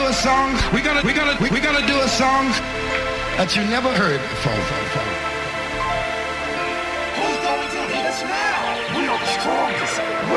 a song. We're gonna do a song that you never heard before. Who's going to hit us now? We are the strongest.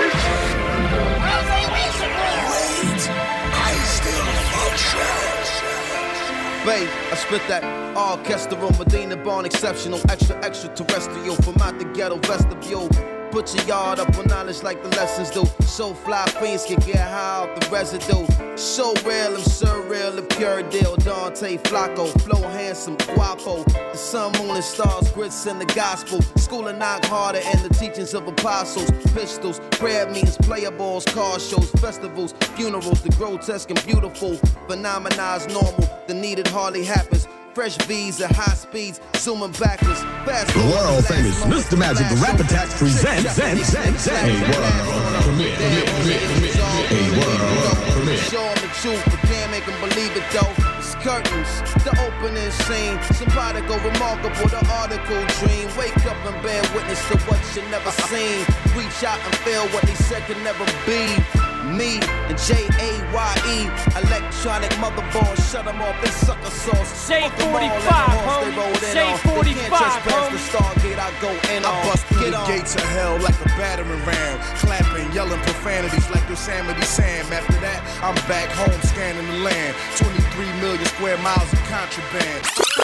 I still function. Babe, I spit that orchestral, Medina born exceptional, extraterrestrial from out the ghetto vestibule. Put your yard up on knowledge like the lessons do. So fly fiends can get high off the residue. So real and surreal, the pure deal. Dante Flacco, flow handsome, guapo. The sun, moon, and stars, grits in the gospel. School and knock harder and the teachings of apostles. Pistols, prayer meetings, player balls, car shows, festivals, funerals. The grotesque and beautiful, phenomena is normal. The needed hardly happens. Fresh V's at high speeds, zooming backwards. Fast the world famous Mr. Magic, the Rap Attack presents a world premiere. A world premiere. Show them the truth, but can't make them believe it though. It's curtains, the opening scene. Somebody go remarkable, the article dream. Wake up and bear witness to what you never seen. Reach out and feel what they said could never be. Me and J-A-Y-E, electronic motherboard, shut them off, they sucker sauce. Say 45, homie. Say 45, homie. The Stargate, I go in on. I bust through the gates of hell like a battering ram, clapping, yelling profanities like Yosemite Sam. After that, I'm back home scanning the land. 23 million square miles of contraband.